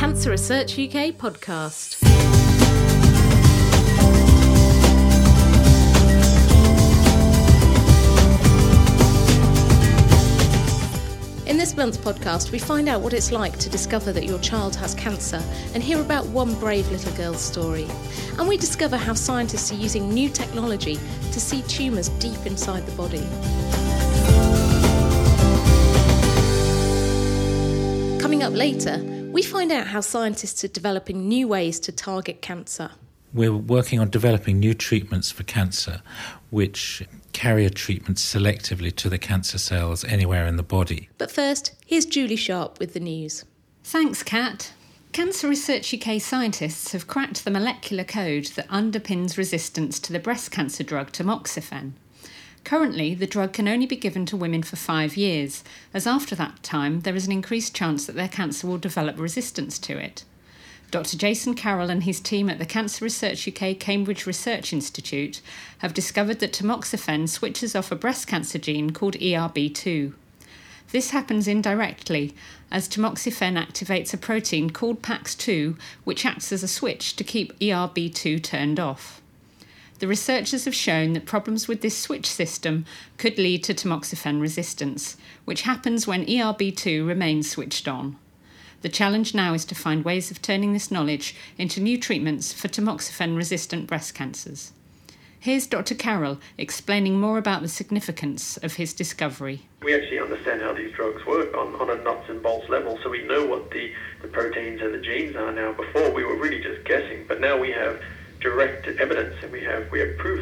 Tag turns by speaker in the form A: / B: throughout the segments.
A: Cancer Research UK podcast. In this month's podcast, we find out what it's like to discover that your child has cancer and hear about one brave little girl's story. And we discover how scientists are using new technology to see tumours deep inside the body. Coming up later, we find out how scientists are developing new ways to target cancer.
B: We're working on developing new treatments for cancer, which carry a treatment selectively to the cancer cells anywhere in the body.
A: But first, here's Julie Sharp with the news.
C: Thanks, Kat. Cancer Research UK scientists have cracked the molecular code that underpins resistance to the breast cancer drug tamoxifen. Currently, the drug can only be given to women for 5 years, as after that time there is an increased chance that their cancer will develop resistance to it. Dr. Jason Carroll and his team at the Cancer Research UK Cambridge Research Institute have discovered that tamoxifen switches off a breast cancer gene called ERB2. This happens indirectly, as tamoxifen activates a protein called PAX2, which acts as a switch to keep ERB2 turned off. The researchers have shown that problems with this switch system could lead to tamoxifen resistance, which happens when ERB2 remains switched on. The challenge now is to find ways of turning this knowledge into new treatments for tamoxifen-resistant breast cancers. Here's Dr. Carroll explaining more about the significance of his discovery.
D: We actually understand how these drugs work on a nuts and bolts level, so we know what the proteins and the genes are now. Before, we were really just guessing, but now we have direct evidence and we have proof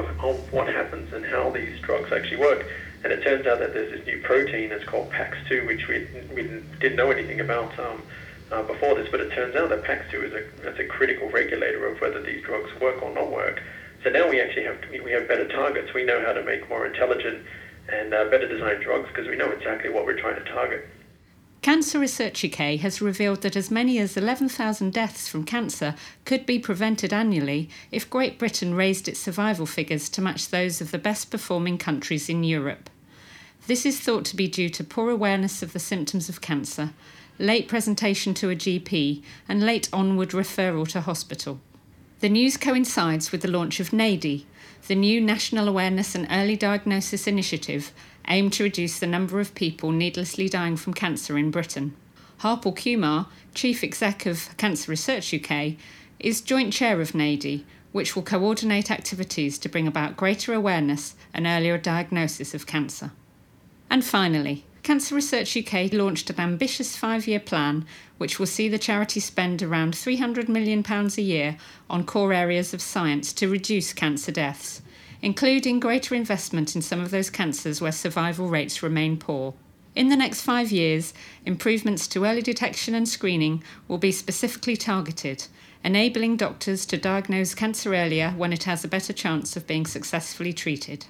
D: of what happens and how these drugs actually work. And it turns out that there's this new protein that's called PAX2, which we didn't know anything about before this, but it turns out that PAX2 is a critical regulator of whether these drugs work or not work. So now we actually have better targets. We know how to make more intelligent and better designed drugs because we know exactly what we're trying to target.
C: Cancer Research UK has revealed that as many as 11,000 deaths from cancer could be prevented annually if Great Britain raised its survival figures to match those of the best performing countries in Europe. This is thought to be due to poor awareness of the symptoms of cancer, late presentation to a GP, and late onward referral to hospital. The news coincides with the launch of NADI, the new National Awareness and Early Diagnosis Initiative, aimed to reduce the number of people needlessly dying from cancer in Britain. Harpal Kumar, Chief Exec of Cancer Research UK, is joint chair of NADI, which will coordinate activities to bring about greater awareness and earlier diagnosis of cancer. And finally, Cancer Research UK launched an ambitious 5-year plan which will see the charity spend around £300 million a year on core areas of science to reduce cancer deaths, including greater investment in some of those cancers where survival rates remain poor. In the next 5 years, improvements to early detection and screening will be specifically targeted, enabling doctors to diagnose cancer earlier when it has a better chance of being successfully treated.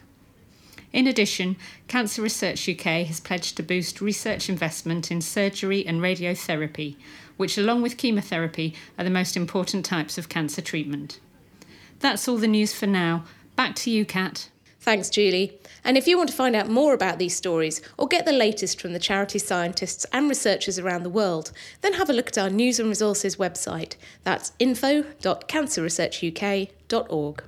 C: In addition, Cancer Research UK has pledged to boost research investment in surgery and radiotherapy, which along with chemotherapy are the most important types of cancer treatment. That's all the news for now. Back to you, Kat.
A: Thanks, Julie. And if you want to find out more about these stories or get the latest from the charity scientists and researchers around the world, then have a look at our News and Resources website. That's info.cancerresearchuk.org.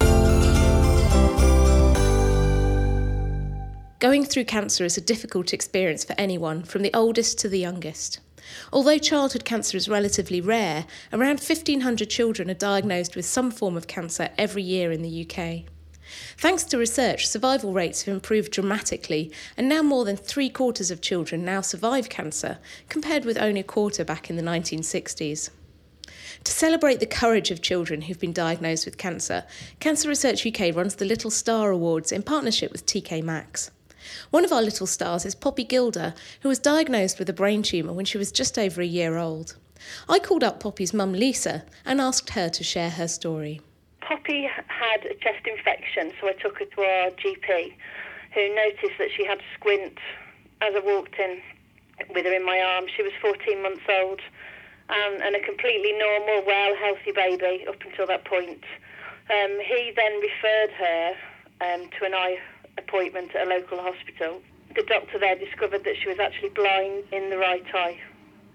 A: Going through cancer is a difficult experience for anyone, from the oldest to the youngest. Although childhood cancer is relatively rare, around 1,500 children are diagnosed with some form of cancer every year in the UK. Thanks to research, survival rates have improved dramatically, and now more than 3/4 of children now survive cancer, compared with only a quarter back in the 1960s. To celebrate the courage of children who've been diagnosed with cancer, Cancer Research UK runs the Little Star Awards in partnership with TK Maxx. One of our little stars is Poppy Gilder, who was diagnosed with a brain tumour when she was just over a year old. I called up Poppy's mum, Lisa, and asked her to share her story.
E: Poppy had a chest infection, so I took her to our GP, who noticed that she had a squint as I walked in with her in my arms. She was 14 months old and a completely normal, well, healthy baby up until that point. He then referred her to an eye appointment at a local hospital. The doctor there discovered that she was actually blind in the right eye.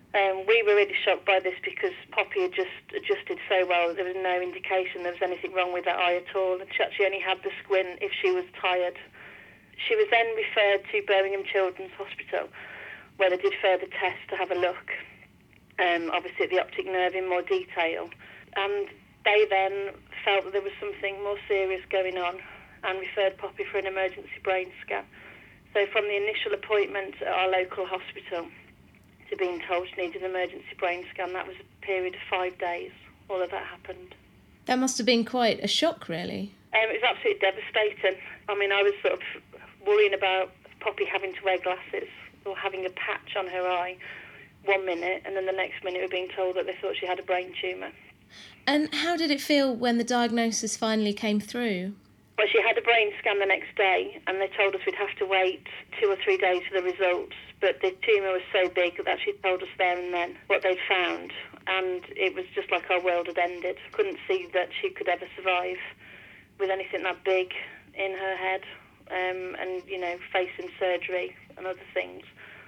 E: We were really shocked by this because Poppy had just adjusted so well. There was no indication there was anything wrong with her eye at all, and she actually only had the squint if she was tired. She was then referred to Birmingham Children's Hospital, where they did further tests to have a look, obviously at the optic nerve in more detail. And they then felt that there was something more serious going on and referred Poppy for an emergency brain scan. So from the initial appointment at our local hospital to being told she needed an emergency brain scan, that was a period of 5 days, all of that happened.
A: That must have been quite a shock, really.
E: It was absolutely devastating. I mean, I was sort of worrying about Poppy having to wear glasses or having a patch on her eye 1 minute, and then the next minute we're being told that they thought she had a brain tumour.
A: And how did it feel when the diagnosis finally came through?
E: Well, she had a brain scan the next day, and they told us we'd have to wait 2 or 3 days for the results. But the tumour was so big that she told us there and then what they'd found, and it was just like our world had ended. Couldn't see that she could ever survive with anything that big in her head, and, facing surgery and other things.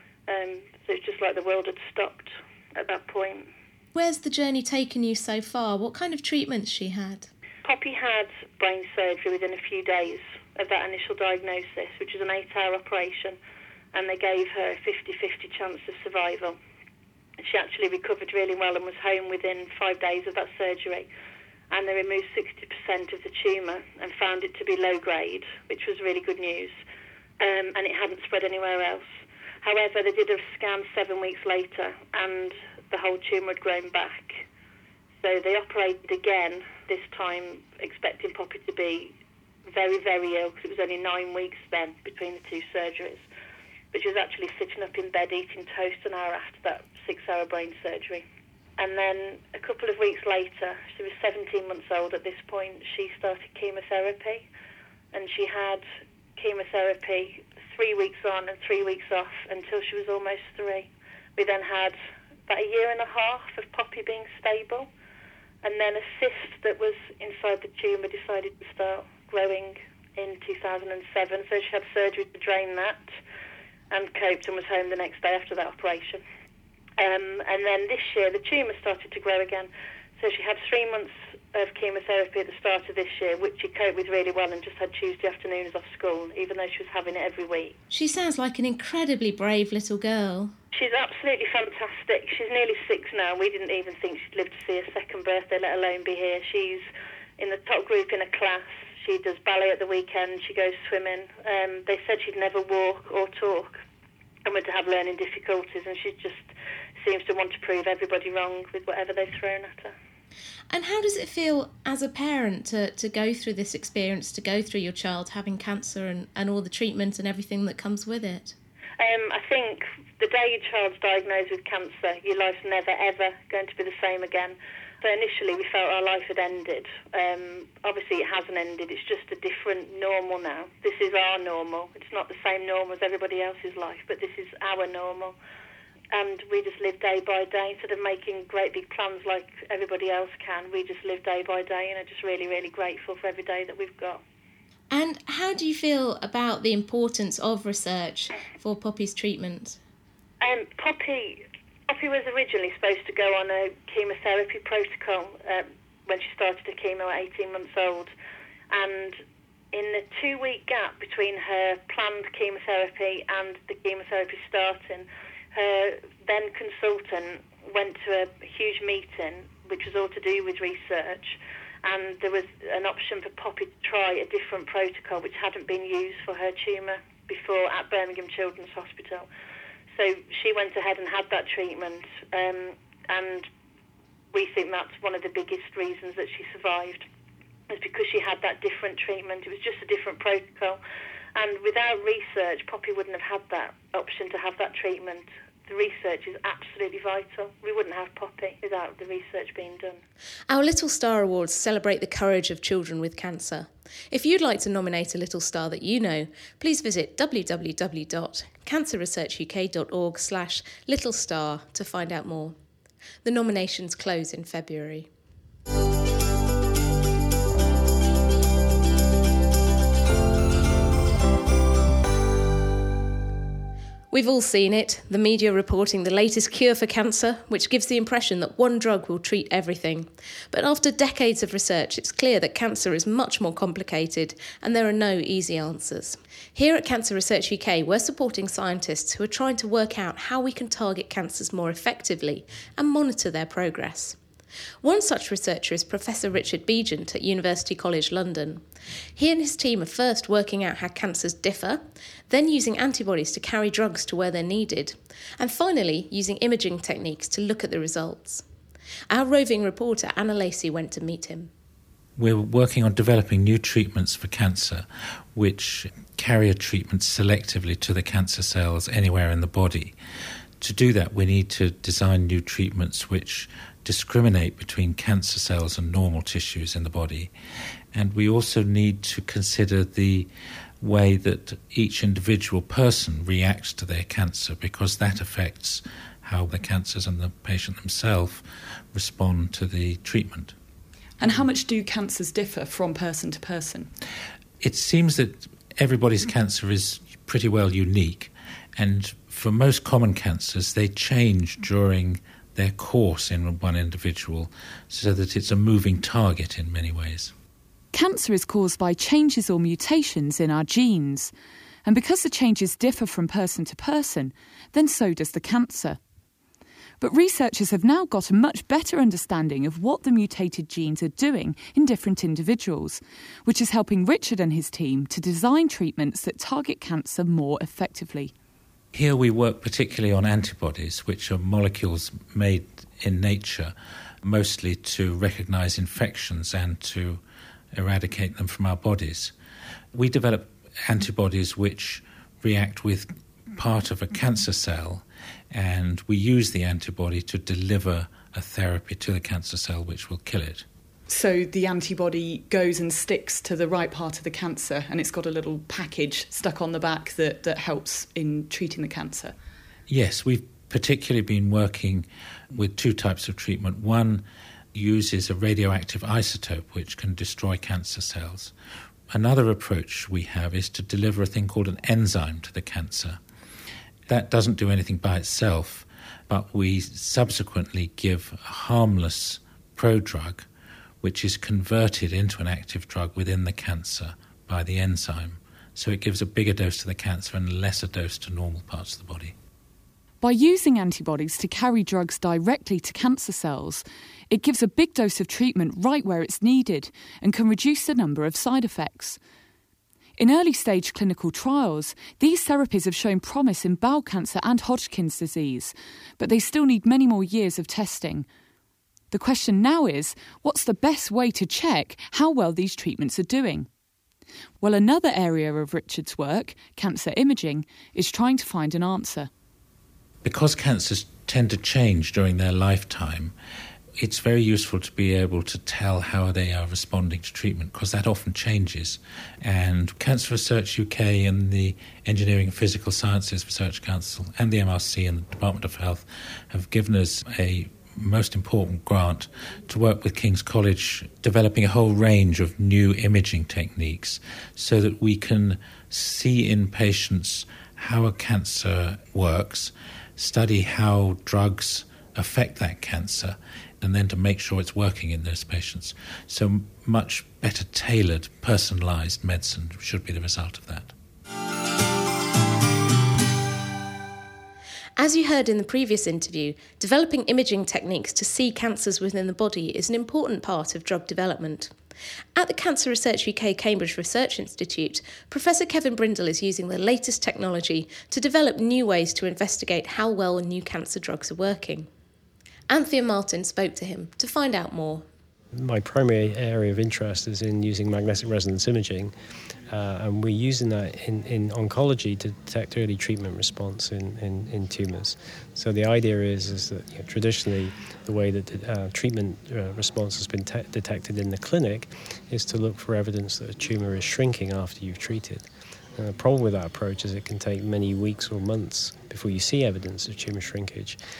E: So it's just like the world had stopped at that point.
A: Where's the journey taken you so far? What kind of treatments she had?
E: Poppy had brain surgery within a few days of that initial diagnosis, which was an 8-hour operation, and they gave her a 50-50 chance of survival. She actually recovered really well and was home within 5 days of that surgery, and they removed 60% of the tumour and found it to be low grade, which was really good news, and it hadn't spread anywhere else. However, they did a scan 7 weeks later, and the whole tumour had grown back. So they operated again, this time expecting Poppy to be very, very ill, because it was only 9 weeks then between the two surgeries. But she was actually sitting up in bed eating toast an hour after that 6-hour brain surgery. And then a couple of weeks later, she was 17 months old at this point, she started chemotherapy. And she had chemotherapy 3 weeks on and 3 weeks off until she was almost 3. We then had about 1.5 years of Poppy being stable, and then a cyst that was inside the tumour decided to start growing in 2007, so she had surgery to drain that and coped and was home the next day after that operation. And then this year the tumour started to grow again, so she had 3 months of chemotherapy at the start of this year, which she coped with really well and just had Tuesday afternoons off school, even though she was having it every week.
A: She sounds like an incredibly brave little girl.
E: She's absolutely fantastic. She's nearly 6 now. We didn't even think she'd live to see her second birthday, let alone be here. She's in the top group in a class. She does ballet at the weekend. She goes swimming. They said she'd never walk or talk and would have learning difficulties, and she just seems to want to prove everybody wrong with whatever they've thrown at her.
A: And how does it feel as a parent to go through this experience, to go through your child having cancer and all the treatment and everything that comes with it?
E: I think the day your child's diagnosed with cancer, your life's never, ever going to be the same again. So initially we felt our life had ended. Obviously it hasn't ended, it's just a different normal now. This is our normal. It's not the same normal as everybody else's life, but this is our normal. And we just live day by day. Instead of making great big plans like everybody else can, we just live day by day and are just really, really grateful for every day that we've got.
A: And how do you feel about the importance of research for Poppy's treatment?
E: Poppy was originally supposed to go on a chemotherapy protocol when she started the chemo at 18 months old. And in the 2-week gap between her planned chemotherapy and the chemotherapy starting, her then consultant went to a huge meeting, which was all to do with research, and there was an option for Poppy to try a different protocol which hadn't been used for her tumour before at Birmingham Children's Hospital. So she went ahead and had that treatment, and we think that's one of the biggest reasons that she survived, is because she had that different treatment. It was just a different protocol, and without research, Poppy wouldn't have had that option to have that treatment. The research is absolutely vital. We wouldn't have Poppy without the research being done.
A: Our Little Star Awards celebrate the courage of children with cancer. If you'd like to nominate a little star that you know, please visit www.cancerresearchuk.org/littlestar to find out more. The nominations close in February. We've all seen it, the media reporting the latest cure for cancer, which gives the impression that one drug will treat everything. But after decades of research, it's clear that cancer is much more complicated and there are no easy answers. Here at Cancer Research UK, we're supporting scientists who are trying to work out how we can target cancers more effectively and monitor their progress. One such researcher is Professor Richard Begent at University College London. He and his team are first working out how cancers differ, then using antibodies to carry drugs to where they're needed, and finally using imaging techniques to look at the results. Our roving reporter Anna Lacey went to meet him.
B: We're working on developing new treatments for cancer which carry treatment selectively to the cancer cells anywhere in the body. To do that, we need to design new treatments which discriminate between cancer cells and normal tissues in the body. And we also need to consider the way that each individual person reacts to their cancer, because that affects how the cancers and the patient themselves respond to the treatment.
F: And how much do cancers differ from person to person?
B: It seems that everybody's cancer is pretty well unique, and for most common cancers, they change during their course in one individual, so that it's a moving target in many ways.
G: Cancer is caused by changes or mutations in our genes, and because the changes differ from person to person, then so does the cancer. But researchers have now got a much better understanding of what the mutated genes are doing in different individuals, which is helping Richard and his team to design treatments that target cancer more effectively.
B: Here we work particularly on antibodies, which are molecules made in nature, mostly to recognise infections and to eradicate them from our bodies. We develop antibodies which react with part of a cancer cell, and we use the antibody to deliver a therapy to the cancer cell which will kill it.
F: So the antibody goes and sticks to the right part of the cancer, and it's got a little package stuck on the back that helps in treating the cancer.
B: Yes, we've particularly been working with two types of treatment. One uses a radioactive isotope which can destroy cancer cells. Another approach we have is to deliver a thing called an enzyme to the cancer. That doesn't do anything by itself, but we subsequently give a harmless prodrug which is converted into an active drug within the cancer by the enzyme. So it gives a bigger dose to the cancer and a lesser dose to normal parts of the body.
G: By using antibodies to carry drugs directly to cancer cells, it gives a big dose of treatment right where it's needed and can reduce the number of side effects. In early-stage clinical trials, these therapies have shown promise in bowel cancer and Hodgkin's disease, but they still need many more years of testing. The question now is, what's the best way to check how well these treatments are doing? Well, another area of Richard's work, cancer imaging, is trying to find an answer.
B: Because cancers tend to change during their lifetime, it's very useful to be able to tell how they are responding to treatment, because that often changes. And Cancer Research UK and the Engineering and Physical Sciences Research Council and the MRC and the Department of Health have given us a most important grant to work with King's College, developing a whole range of new imaging techniques so that we can see in patients how a cancer works, study how drugs affect that cancer, and then to make sure it's working in those patients. So much better tailored, personalised medicine should be the result of that.
A: As you heard in the previous interview, developing imaging techniques to see cancers within the body is an important part of drug development. At the Cancer Research UK Cambridge Research Institute, Professor Kevin Brindle is using the latest technology to develop new ways to investigate how well new cancer drugs are working. Anthea Martin spoke to him to find out more.
H: My primary area of interest is in using magnetic resonance imaging, and we're using that in oncology to detect early treatment response in tumours. So the idea is that traditionally the way that treatment response has been detected in the clinic is to look for evidence that a tumour is shrinking after you've treated. And the problem with that approach is it can take many weeks or months before you see evidence of tumour shrinkage.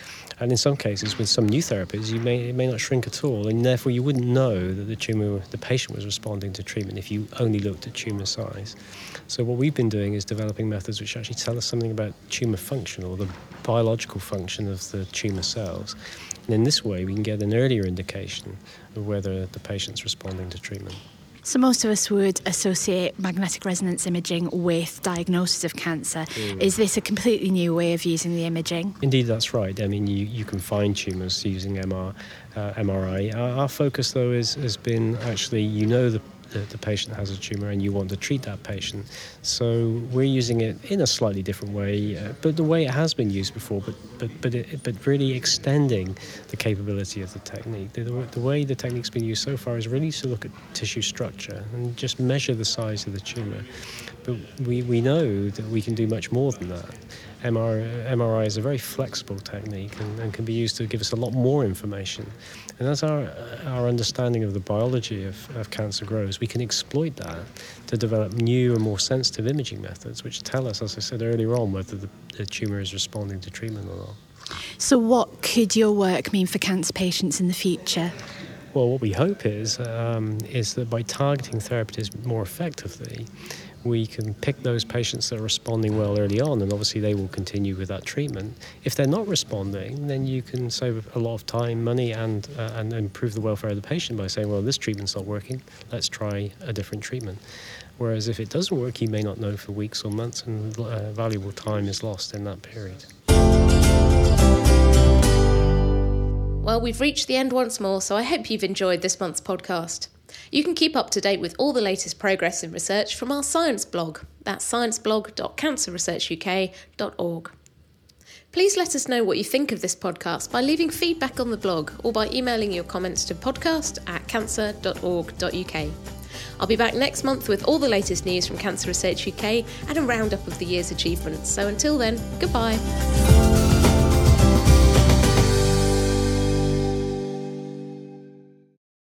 H: And in some cases, with some new therapies, it may not shrink at all, and therefore you wouldn't know that the patient was responding to treatment if you only looked at tumour size. So what we've been doing is developing methods which actually tell us something about tumour function, or the biological function of the tumour cells. And in this way, we can get an earlier indication of whether the patient's responding to treatment.
I: So most of us would associate magnetic resonance imaging with diagnosis of cancer. Is this a completely new way of using the imaging?
H: Indeed, that's right. I mean, you can find tumours using MRI. Our focus, though, has been actually, the patient has a tumour and you want to treat that patient. So we're using it in a slightly different way, but the way it has been used before, but really extending the capability of the technique. The way the technique's been used so far is really to look at tissue structure and just measure the size of the tumour. But we know that we can do much more than that. MRI is a very flexible technique and can be used to give us a lot more information. And as our understanding of the biology of cancer grows, we can exploit that to develop new and more sensitive imaging methods, which tell us, as I said earlier on, whether the tumour is responding to treatment or not.
I: So what could your work mean for cancer patients in the future?
H: Well, what we hope is that by targeting therapies more effectively, we can pick those patients that are responding well early on, and obviously they will continue with that treatment. If they're not responding, then you can save a lot of time, money, and improve the welfare of the patient by saying, well, this treatment's not working, let's try a different treatment. Whereas if it doesn't work, you may not know for weeks or months, and valuable time is lost in that period.
A: Well, we've reached the end once more, so I hope you've enjoyed this month's podcast. You can keep up to date with all the latest progress in research from our science blog. That's scienceblog.cancerresearchuk.org. Please let us know what you think of this podcast by leaving feedback on the blog or by emailing your comments to podcast@cancer.org.uk. I'll be back next month with all the latest news from Cancer Research UK and a roundup of the year's achievements. So until then, goodbye.